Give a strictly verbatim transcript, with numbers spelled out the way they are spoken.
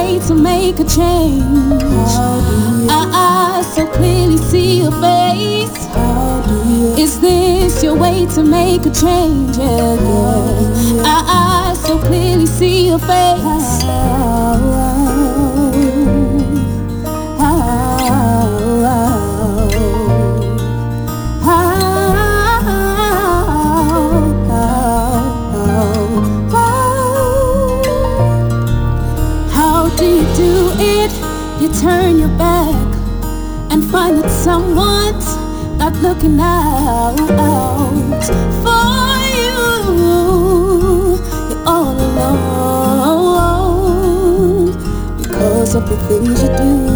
way to make a change? I, I so clearly see your face. Is this your way to make a change? Yeah, yeah. I, I so clearly see your face. How do you do it? You turn your back and find that someone's not looking out for you. You're all alone because of the things you do.